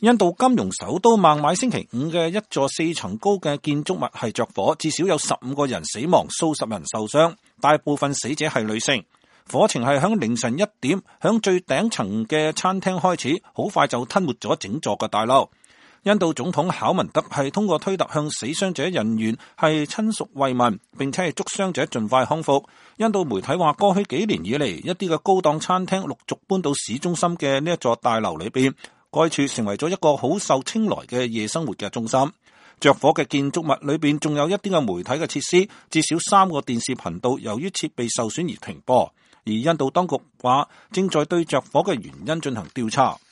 印度金融首都孟買星期五嘅一座4層高嘅建築物係着火，至少有15個人死亡，數十人受傷，大部分死者係女性。火情係響凌晨1點，響最頂層嘅餐廳開始，好快就吞沒咗整座嘅大樓。印度總統考文德係通過推特向死傷者人員係親屬慰問，並且係祝傷者盡快康復。印度媒體話，過去幾年以嚟，一啲嘅高檔餐廳陸續搬到市中心嘅呢一座大樓裏邊，該處成為咗一個好受青睞嘅夜生活嘅中心。着火嘅建築物裏邊仲有一啲嘅媒體嘅設施，至少3個電視頻道由於設備受損而停播。而印度當局話正在對着火嘅原因進行調查。